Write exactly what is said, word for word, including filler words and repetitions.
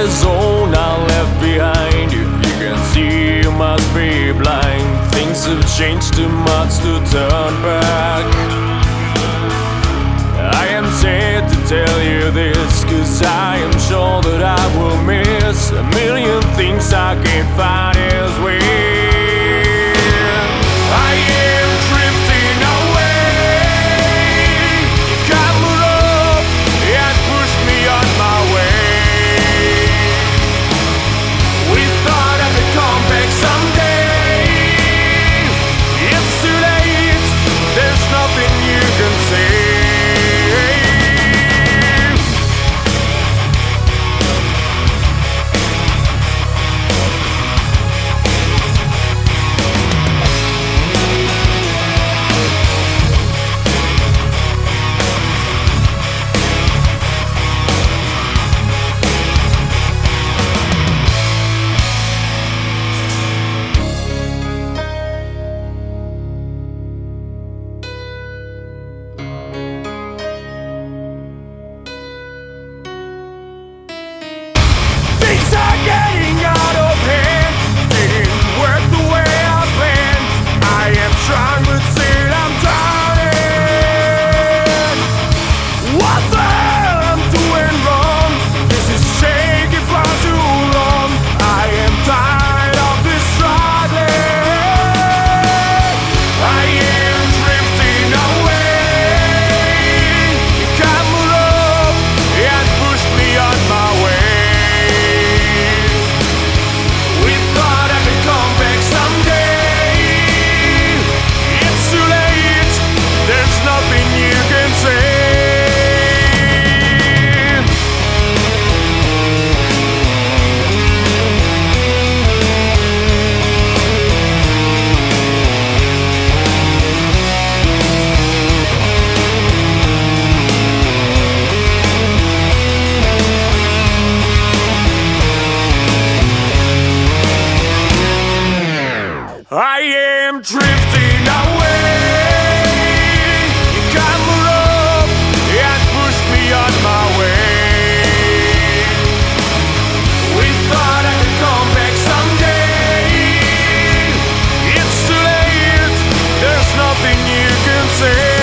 zone I left behind. If you can see, you must be blind. Things have changed too much to turn back. I am sad to tell you this, cause I am sure that I will miss a million things I can't find elsewhere. I am drifting away. You covered up and pushed me on my way. We thought I could come back someday. It's too late, there's nothing you can say. Things are getting out of hand. Didn't work the way I planned. I am trying but still I'm drowning. What the hell I'm doing wrong? This is shaking for too long. I am tired of this struggling. I am drifting away. You covered up and pushed me on my way. I am drifting away. You covered up and pushed me on my way. We thought I could come back someday. It's too late, there's nothing you can say.